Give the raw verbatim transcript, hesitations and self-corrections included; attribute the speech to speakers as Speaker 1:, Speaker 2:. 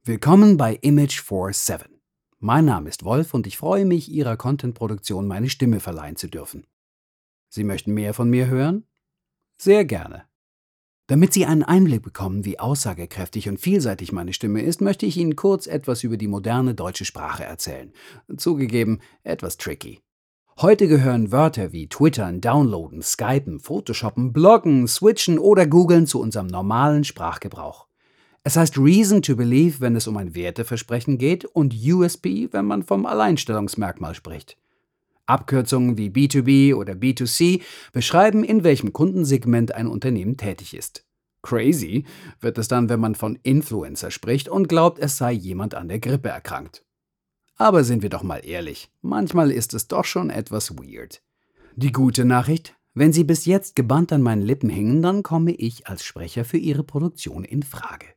Speaker 1: Willkommen bei Image four seven. Mein Name ist Wolf und ich freue mich, Ihrer Content-Produktion meine Stimme verleihen zu dürfen. Sie möchten mehr von mir hören? Sehr gerne. Damit Sie einen Einblick bekommen, wie aussagekräftig und vielseitig meine Stimme ist, möchte ich Ihnen kurz etwas über die moderne deutsche Sprache erzählen. Zugegeben, etwas tricky. Heute gehören Wörter wie Twittern, Downloaden, Skypen, Photoshoppen, Bloggen, Switchen oder Googlen zu unserem normalen Sprachgebrauch. Es heißt Reason to Believe, wenn es um ein Werteversprechen geht, und U S P, wenn man vom Alleinstellungsmerkmal spricht. Abkürzungen wie B zwei B oder B zwei C beschreiben, in welchem Kundensegment ein Unternehmen tätig ist. Crazy wird es dann, wenn man von Influencer spricht und glaubt, es sei jemand an der Grippe erkrankt. Aber sind wir doch mal ehrlich, manchmal ist es doch schon etwas weird. Die gute Nachricht: Wenn Sie bis jetzt gebannt an meinen Lippen hingen, dann komme ich als Sprecher für Ihre Produktion in Frage.